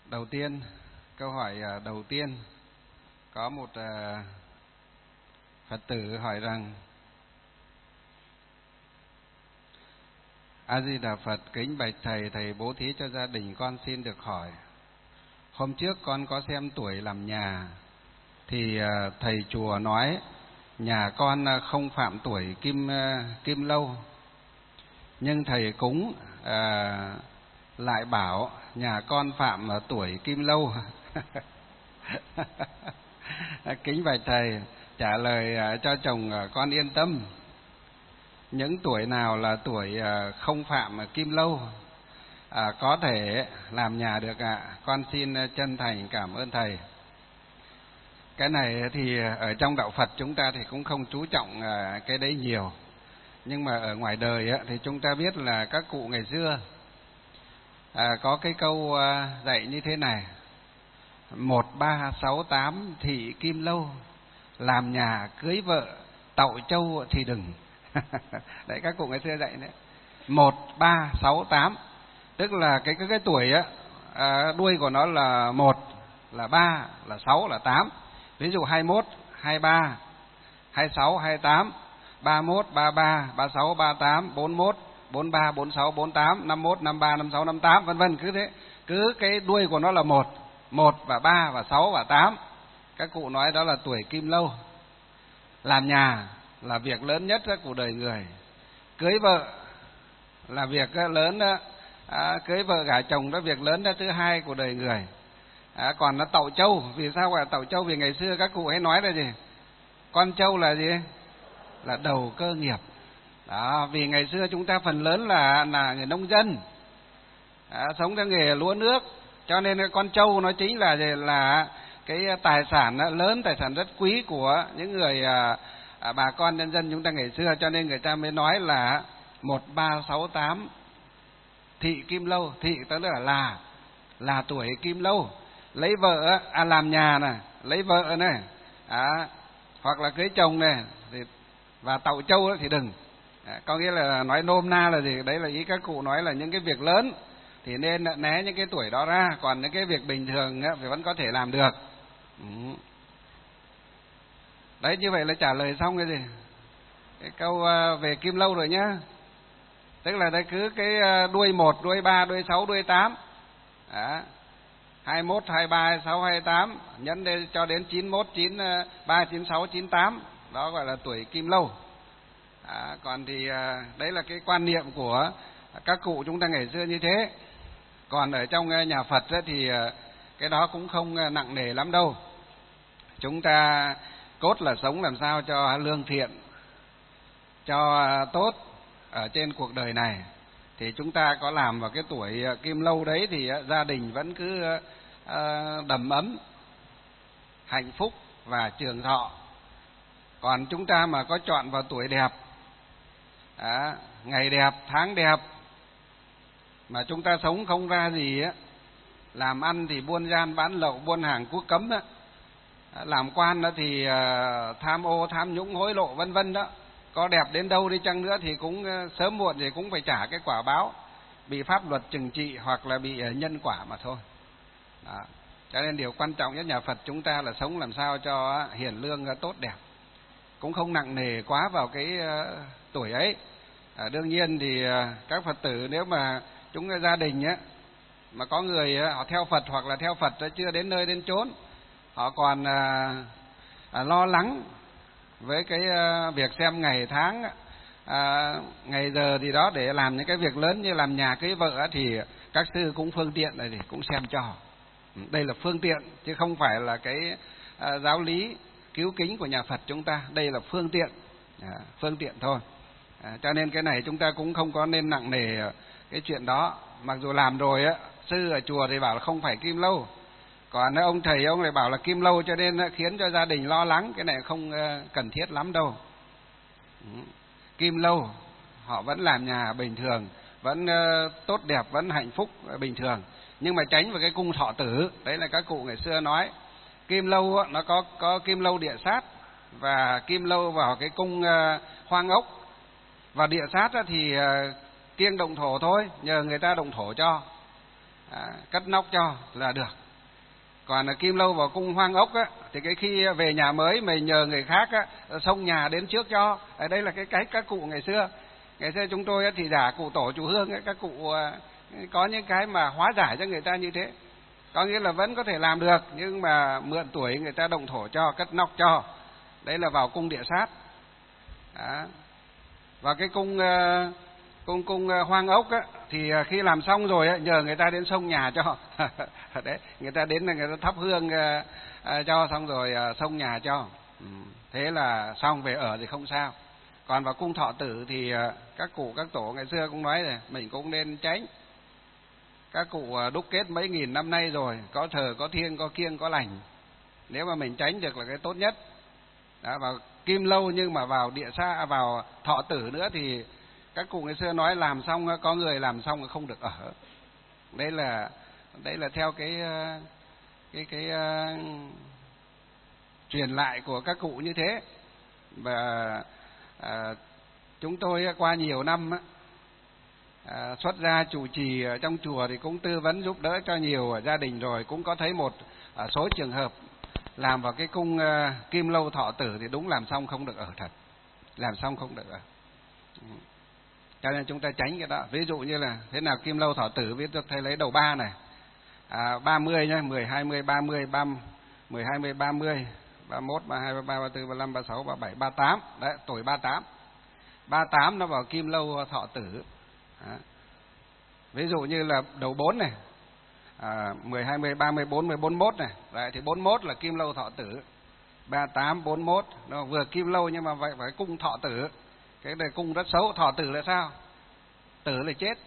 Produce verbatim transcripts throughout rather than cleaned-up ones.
Đầu tiên, câu hỏi đầu tiên, có một Phật tử hỏi rằng: A Di Đà Phật, kính bạch thầy, thầy bố thí cho gia đình con xin được hỏi. Hôm trước con có xem tuổi làm nhà, thì thầy chùa nói nhà con không phạm tuổi kim kim lâu, nhưng thầy cúng à, lại bảo nhà con phạm tuổi kim lâu. Kính bạch thầy trả lời cho chồng con yên tâm. Những tuổi nào là tuổi không phạm kim lâu à, có thể làm nhà được ạ. À. Con xin chân thành cảm ơn thầy. Cái này thì ở trong đạo Phật chúng ta thì cũng không chú trọng cái đấy nhiều. Nhưng mà ở ngoài đời thì chúng ta biết là các cụ ngày xưa à, có cái câu dạy như thế này: một ba sáu tám thị kim lâu, làm nhà cưới vợ tậu trâu thì đừng. Đấy, các cụ ngày xưa dạy đấy. Một ba sáu tám, tức là cái cái cái tuổi á, à, đuôi của nó là một, là ba, là sáu, là tám. Ví dụ hai mốt, hai ba, hai sáu, hai tám, ba mốt, ba ba, ba sáu, ba tám, bốn mốt, bốn ba, bốn sáu, bốn tám, năm mốt, năm ba, năm sáu, năm tám, vân vân, cứ thế. Cứ cái đuôi của nó là một, một và ba và sáu và tám. Các cụ nói đó là tuổi kim lâu. Làm nhà là việc lớn nhất của đời người. Cưới vợ là việc lớn đó. À, cưới vợ gả chồng đó việc lớn đó thứ hai của đời người. À, còn nó tậu trâu, vì sao gọi là tậu trâu? Vì ngày xưa các cụ hay nói là gì? Con trâu là gì? Là đầu cơ nghiệp. Đó, vì ngày xưa chúng ta phần lớn là là người nông dân, à, sống theo nghề lúa nước, cho nên con trâu nó chính là là cái tài sản lớn, tài sản rất quý của những người à, à, bà con nhân dân chúng ta ngày xưa, cho nên người ta mới nói là một ba sáu tám thị kim lâu. Thị tức là là là tuổi kim lâu. Lấy vợ à, làm nhà này, lấy vợ này, à, hoặc là cưới chồng này thì, và tậu trâu thì đừng. À, có nghĩa là nói nôm na là gì? Đấy là ý các cụ nói là những cái việc lớn thì nên né những cái tuổi đó ra, còn những cái việc bình thường thì vẫn có thể làm được. Ừ. Đấy, như vậy là trả lời xong cái gì? Cái câu về kim lâu rồi nhá. Tức là đây cứ cái đuôi một, đuôi ba, đuôi sáu, đuôi tám. Đó. hai mốt, hai ba, hai sáu, hai tám nhân đến cho đến chín mốt, chín ba, chín sáu, chín tám, đó gọi là tuổi kim lâu. À, còn thì đấy là cái quan niệm của các cụ chúng ta ngày xưa như thế. Còn ở trong nhà Phật thì cái đó cũng không nặng nề lắm đâu. Chúng ta cốt là sống làm sao cho lương thiện, cho tốt ở trên cuộc đời này. Thì chúng ta có làm vào cái tuổi kim lâu đấy thì gia đình vẫn cứ đầm ấm, hạnh phúc và trường thọ. Còn chúng ta mà có chọn vào tuổi đẹp, à, ngày đẹp, tháng đẹp, mà chúng ta sống không ra gì á, làm ăn thì buôn gian bán lậu, buôn hàng quốc cấm đó, làm quan đó thì tham ô, tham nhũng, hối lộ vân vân đó, có đẹp đến đâu đi chăng nữa thì cũng sớm muộn thì cũng phải trả cái quả báo, bị pháp luật trừng trị hoặc là bị nhân quả mà thôi. Đó. Cho nên điều quan trọng nhất nhà Phật chúng ta là sống làm sao cho hiển lương tốt đẹp, cũng không nặng nề quá vào cái tuổi ấy. À, đương nhiên thì các Phật tử nếu mà chúng gia đình á, mà có người họ theo Phật hoặc là theo Phật chưa đến nơi đến chốn, họ còn à, à, lo lắng với cái à, việc xem ngày tháng, à, ngày giờ gì đó để làm những cái việc lớn như làm nhà cưới vợ, thì các sư cũng phương tiện này thì cũng xem cho. Đây là phương tiện chứ không phải là cái à, giáo lý cứu kính của nhà Phật chúng ta. Đây là phương tiện, à, phương tiện thôi. À, cho nên cái này chúng ta cũng không có nên nặng nề cái chuyện đó. Mặc dù làm rồi á, sư ở chùa thì bảo là không phải kim lâu, còn ông thầy ông lại bảo là kim lâu, cho nên khiến cho gia đình lo lắng. Cái này không cần thiết lắm đâu. Kim lâu họ vẫn làm nhà bình thường, vẫn tốt đẹp, vẫn hạnh phúc bình thường, nhưng mà tránh vào cái cung thọ tử. Đấy là các cụ ngày xưa nói. Kim lâu nó có có kim lâu địa sát và kim lâu vào cái cung hoang ốc. Và địa sát thì kiêng động thổ thôi, nhờ người ta động thổ cho. à, cất nóc cho là được. Còn kim lâu vào cung hoang ốc á, thì cái khi về nhà mới mình nhờ người khác á, xông nhà đến trước cho. Ở đây là cái cách các cụ ngày xưa. Ngày xưa chúng tôi á, thì giả cụ tổ chủ hương ấy, các cụ có những cái mà hóa giải cho người ta như thế. Có nghĩa là vẫn có thể làm được, nhưng mà mượn tuổi người ta động thổ cho, cất nóc cho. Đấy là vào cung địa sát. Đó. Và cái cung cung cung hoang ốc á, thì khi làm xong rồi á, nhờ người ta đến xông nhà cho. Đấy, người ta đến là người ta thắp hương uh, cho, xong rồi uh, xông nhà cho. Ừ. Thế là xong, về ở thì không sao. Còn vào cung thọ tử thì uh, các cụ các tổ ngày xưa cũng nói rồi, mình cũng nên tránh. Các cụ uh, đúc kết mấy nghìn năm nay rồi, có thờ có thiêng có kiêng có lành, nếu mà mình tránh được là cái tốt nhất. Đó, vào kim lâu nhưng mà vào địa xa, vào thọ tử nữa thì các cụ ngày xưa nói làm xong, có người làm xong không được ở. Đây là đây là theo cái cái cái uh, truyền lại của các cụ như thế. Và uh, chúng tôi qua nhiều năm uh, xuất gia chủ trì ở trong chùa thì cũng tư vấn giúp đỡ cho nhiều gia đình rồi, cũng có thấy một uh, số trường hợp làm vào cái cung uh, kim lâu thọ tử thì đúng làm xong không được ở thật, làm xong không được ở. Ừ. Cho nên chúng ta tránh cái đó. Ví dụ như là thế nào kim lâu thọ tử, ví dụ thầy lấy đầu ba này, à, ba mươi nhá, mười, hai mươi, ba mươi, ba mươi, mười, hai mươi, ba mươi, ba mươi mốt, ba mươi hai, ba mươi ba, ba mươi tư, ba mươi lăm, ba mươi sáu, ba mươi bảy, ba mươi tám. Đấy, tuổi ba mươi tám. ba mươi tám nó vào kim lâu thọ tử. Đó. Ví dụ như là đầu bốn này, à, mười, hai mươi, ba mươi, bốn mươi, bốn mươi mốt này. Đấy, thì bốn mươi mốt là kim lâu thọ tử. ba mươi tám, bốn mươi mốt, nó vừa kim lâu nhưng mà phải, phải cung thọ tử. Cái này cung rất xấu. Thọ tử là sao? Tử là chết.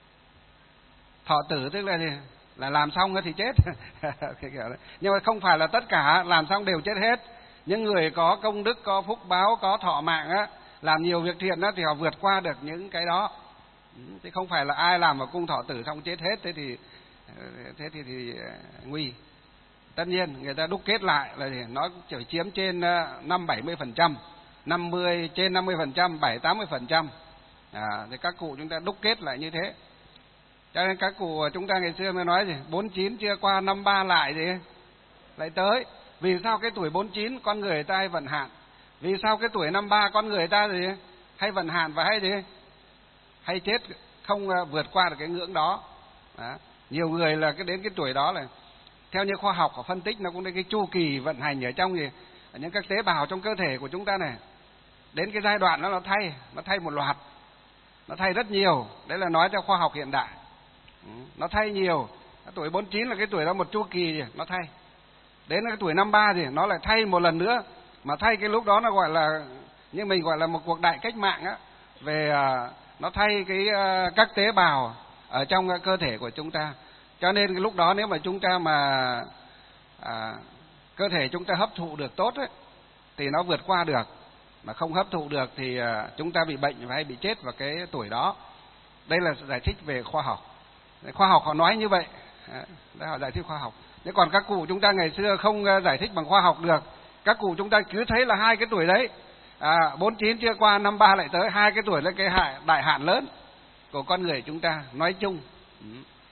Thọ tử tức là gì? Là làm xong thì chết. Nhưng mà không phải là tất cả làm xong đều chết hết. Những người có công đức, có phúc báo, có thọ mạng á, làm nhiều việc thiện á, thì họ vượt qua được những cái đó. Chứ không phải là ai làm vào cung thọ tử xong chết hết, thế thì thế thì, thì nguy. Tất nhiên người ta đúc kết lại là gì? Nó chỉ chiếm trên năm bảy mươi phần trăm, năm mươi trên năm mươi phần trăm, bảy tám mươi phần trăm. À, thì các cụ chúng ta đúc kết lại như thế. Cho nên các cụ chúng ta ngày xưa mới nói gì? bốn mươi chín chưa qua năm mươi ba lại gì? Lại tới. Vì sao cái tuổi bốn mươi chín con người ta hay vận hạn? Vì sao cái tuổi năm mươi ba con người ta gì? Hay vận hạn và hay gì? Hay chết, không vượt qua được cái ngưỡng đó. Đó. Nhiều người là cái đến cái tuổi đó là theo như khoa học họ phân tích, nó cũng là cái chu kỳ vận hành ở trong gì? Ở những các tế bào trong cơ thể của chúng ta này. Đến cái giai đoạn đó nó thay, nó thay một loạt. Nó thay rất nhiều. Đấy là nói theo khoa học hiện đại. Nó thay nhiều. Tuổi bốn mươi chín là cái tuổi đó một chu kỳ gì? Nó thay. Đến cái tuổi năm mươi ba thì nó lại thay một lần nữa. Mà thay cái lúc đó nó gọi là, như mình gọi là một cuộc đại cách mạng á. Về nó thay cái các tế bào ở trong cơ thể của chúng ta. Cho nên cái lúc đó nếu mà chúng ta mà à, cơ thể chúng ta hấp thụ được tốt ấy, thì nó vượt qua được. Mà không hấp thụ được thì à, chúng ta bị bệnh và hay bị chết vào cái tuổi đó. Đây là giải thích về khoa học. Khoa học họ nói như vậy. Đấy, họ giải thích khoa học. Thế còn các cụ chúng ta ngày xưa không giải thích bằng khoa học được. Các cụ chúng ta cứ thấy là hai cái tuổi đấy, à, bốn mươi chín chưa qua, năm mươi ba lại tới, hai cái tuổi là cái hại, đại hạn lớn của con người chúng ta nói chung. Ừ.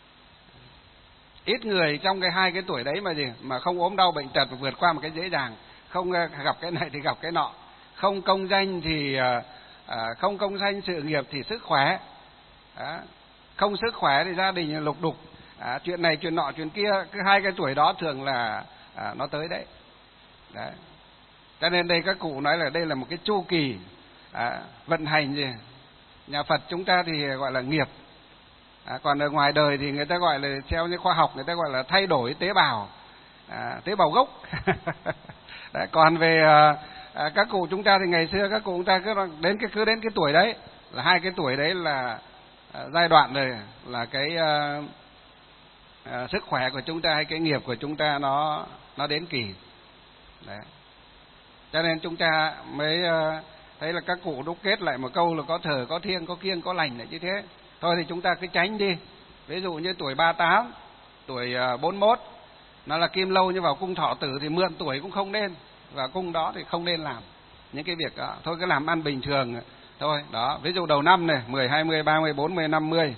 Ít người trong cái hai cái tuổi đấy mà gì mà không ốm đau bệnh tật và vượt qua một cái dễ dàng, không gặp cái này thì gặp cái nọ, không công danh thì à, không công danh sự nghiệp thì sức khỏe, à, không sức khỏe thì gia đình lục đục, à, chuyện này chuyện nọ chuyện kia, cứ hai cái tuổi đó thường là à, nó tới đấy. Đấy. Cho nên đây các cụ nói là đây là một cái chu kỳ à, vận hành gì. Nhà Phật chúng ta thì gọi là nghiệp. À, còn ở ngoài đời thì người ta gọi là theo như khoa học người ta gọi là thay đổi tế bào, à, tế bào gốc. Đấy, còn về à, các cụ chúng ta thì ngày xưa các cụ chúng ta cứ đến cái cứ đến cái tuổi đấy là hai cái tuổi đấy là à, giai đoạn này là cái à, à, sức khỏe của chúng ta hay cái nghiệp của chúng ta nó nó đến kỳ. Đấy. Cho nên chúng ta mới à, thấy là các cụ đúc kết lại một câu là có thờ có thiêng có kiêng có lành là như thế. Thôi thì chúng ta cứ tránh đi. Ví dụ như tuổi ba mươi tám, tuổi bốn mươi mốt, nó là kim lâu, nhưng vào cung thọ tử thì mượn tuổi cũng không nên. Và cung đó thì không nên làm những cái việc đó. Thôi cứ làm ăn bình thường thôi. Đó, ví dụ đầu năm này, mười, hai mươi, ba mươi, bốn mươi, năm mươi,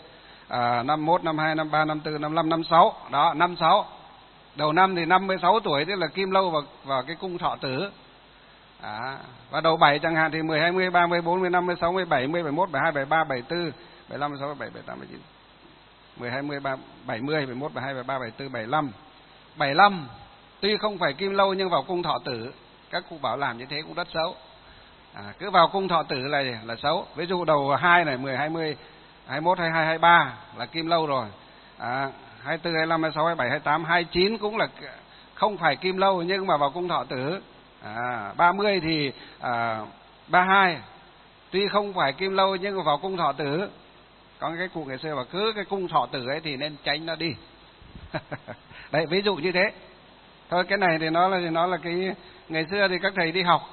à, năm mốt, năm hai, năm ba, năm tư, năm năm, năm sáu. Đó, năm sáu. Đầu năm thì năm mươi sáu tuổi, tức là kim lâu vào, vào cái cung thọ tử. À, và đầu bảy chẳng hạn thì mười, hai mươi, ba mươi, bốn mươi, năm mươi, sáu mươi, bảy mươi, bảy mốt, bảy hai, bảy ba, bảy tư, bảy lăm, bảy sáu, bảy bảy, bảy tám, bảy chín. mười, hai mươi, bảy mươi, bảy mốt, bảy hai, bảy ba, bảy tư, bảy lăm. bảy lăm tuy không phải kim lâu nhưng vào cung thọ tử. Các cụ bảo làm như thế cũng rất xấu. À, cứ vào cung thọ tử là là xấu. Ví dụ đầu hai này, mười, hai mươi, hai mốt, hai hai, hai ba là kim lâu rồi. À, hai tư, hai lăm, hai sáu, hai bảy, hai tám, hai chín cũng là không phải kim lâu nhưng mà vào cung thọ tử. À, ba mươi thì à, ba hai tuy không phải kim lâu nhưng mà vào cung thọ tử. Có cái cụ ngày xưa bảo cứ cái cung thọ tử ấy thì nên tránh nó đi. Đấy, ví dụ như thế. Thôi cái này thì nó là thì nó là cái ngày xưa thì các thầy đi học.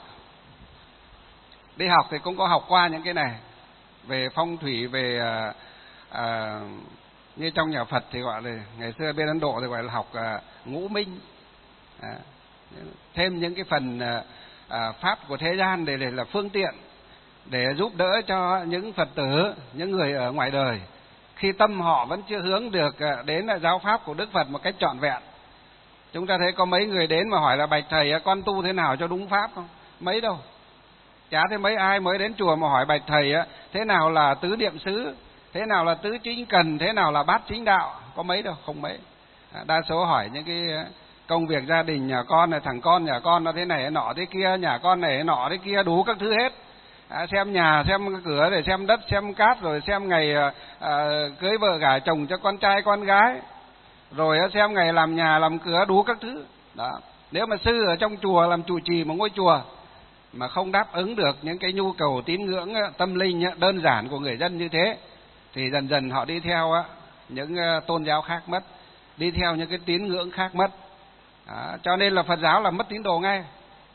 Đi học thì cũng có học qua những cái này về phong thủy, về à, à, như trong nhà Phật thì gọi là ngày xưa bên Ấn Độ thì gọi là học à, ngũ minh. À, thêm những cái phần à, à, pháp của thế gian để, để là phương tiện để giúp đỡ cho những Phật tử, những người ở ngoài đời khi tâm họ vẫn chưa hướng được đến giáo pháp của Đức Phật một cách trọn vẹn. Chúng ta thấy có mấy người đến mà hỏi là bạch thầy con tu thế nào cho đúng pháp không? Mấy đâu. Chả thấy mấy ai mới đến chùa mà hỏi bạch thầy thế nào là tứ niệm xứ, thế nào là tứ chính cần, thế nào là bát chính đạo. Có mấy đâu, không mấy. Đa số hỏi những cái công việc gia đình, nhà con này, thằng con nhà con nó thế này nọ thế kia, nhà con này nọ thế kia, đủ các thứ hết. À, xem nhà, xem cửa, để xem đất, xem cát, rồi xem ngày à, cưới vợ gả chồng cho con trai con gái, rồi xem ngày làm nhà làm cửa, đủ các thứ. Đó. Nếu mà sư ở trong chùa làm trụ trì một ngôi chùa mà không đáp ứng được những cái nhu cầu tín ngưỡng tâm linh đơn giản của người dân như thế thì dần dần họ đi theo những tôn giáo khác mất, đi theo những cái tín ngưỡng khác mất. Đó. Cho nên là Phật giáo là mất tín đồ ngay.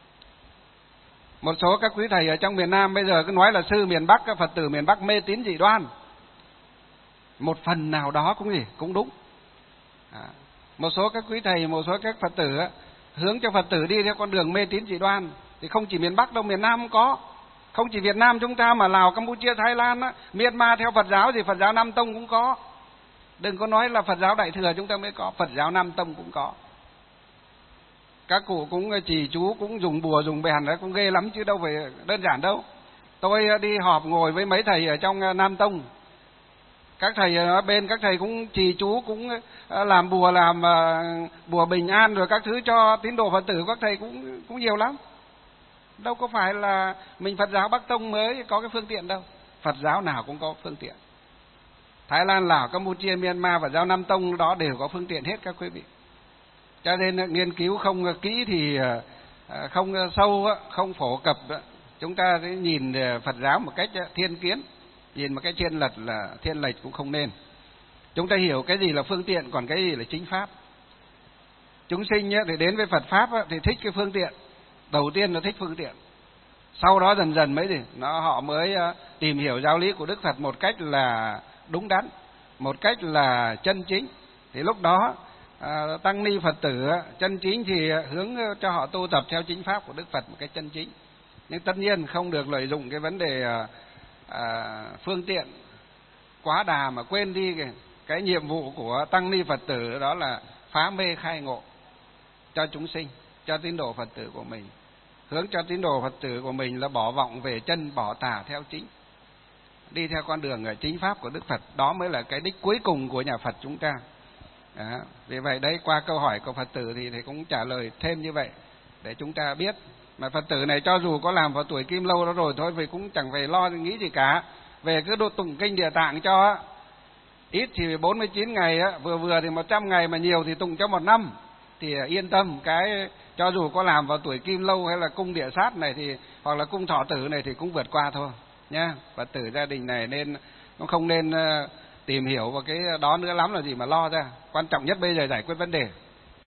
Một số các quý thầy ở trong miền Nam bây giờ cứ nói là sư miền Bắc, các Phật tử miền Bắc mê tín dị đoan. Một phần nào đó cũng gì cũng đúng. À, một số các quý thầy, một số các Phật tử hướng cho Phật tử đi theo con đường mê tín dị đoan thì không chỉ miền Bắc đâu, miền Nam cũng có. Không chỉ Việt Nam chúng ta mà Lào, Campuchia, Thái Lan, Myanmar theo Phật giáo thì Phật giáo Nam Tông cũng có. Đừng có nói là Phật giáo Đại Thừa chúng ta mới có, Phật giáo Nam Tông cũng có. Các cụ cũng trì chú, cũng dùng bùa dùng bèn đấy, cũng ghê lắm chứ đâu phải đơn giản đâu. Tôi đi họp ngồi với mấy thầy ở trong Nam Tông, các thầy ở bên các thầy cũng trì chú, cũng làm bùa, làm bùa bình an rồi các thứ cho tín đồ Phật tử, các thầy cũng cũng nhiều lắm. Đâu có phải là mình Phật giáo Bắc Tông mới có cái phương tiện đâu, Phật giáo nào cũng có phương tiện. Thái Lan, Lào, Campuchia, Myanmar, Phật giáo Nam Tông đó đều có phương tiện hết các quý vị. Cho nên nghiên cứu không kỹ thì không sâu, không phổ cập, chúng ta nhìn Phật giáo một cách thiên kiến, nhìn một cách thiên lệch là thiên lệch cũng không nên. Chúng ta hiểu cái gì là phương tiện, còn cái gì là chính pháp. Chúng sinh để đến với Phật pháp thì thích cái phương tiện, đầu tiên nó thích phương tiện, sau đó dần dần mới gì nó họ mới tìm hiểu giáo lý của Đức Phật một cách là đúng đắn, một cách là chân chính. Thì lúc đó À, tăng ni Phật tử chân chính thì hướng cho họ tu tập theo chính pháp của Đức Phật một cách chân chính. Nhưng tất nhiên không được lợi dụng cái vấn đề à, à, phương tiện quá đà mà quên đi cái, cái nhiệm vụ của tăng ni Phật tử, đó là phá mê khai ngộ cho chúng sinh, cho tín đồ Phật tử của mình. Hướng cho tín đồ Phật tử của mình là bỏ vọng về chân, bỏ tà theo chính, đi theo con đường chính pháp của Đức Phật. Đó mới là cái đích cuối cùng của nhà Phật chúng ta. Đó. Vì vậy đấy, qua câu hỏi của Phật tử thì thầy cũng trả lời thêm như vậy để chúng ta biết. Mà Phật tử này cho dù có làm vào tuổi kim lâu đó rồi thôi, vì cũng chẳng phải lo nghĩ gì cả. Về cứ độ tụng kinh Địa Tạng cho ít thì bốn mươi chín ngày, vừa vừa thì một trăm ngày, mà nhiều thì tụng cho một năm thì yên tâm. Cái cho dù có làm vào tuổi kim lâu hay là cung địa sát này thì hoặc là cung thọ tử này thì cũng vượt qua thôi nhá. Phật tử gia đình này nên nó không nên tìm hiểu vào cái đó nữa lắm là gì mà lo ra. Quan trọng nhất bây giờ giải quyết vấn đề.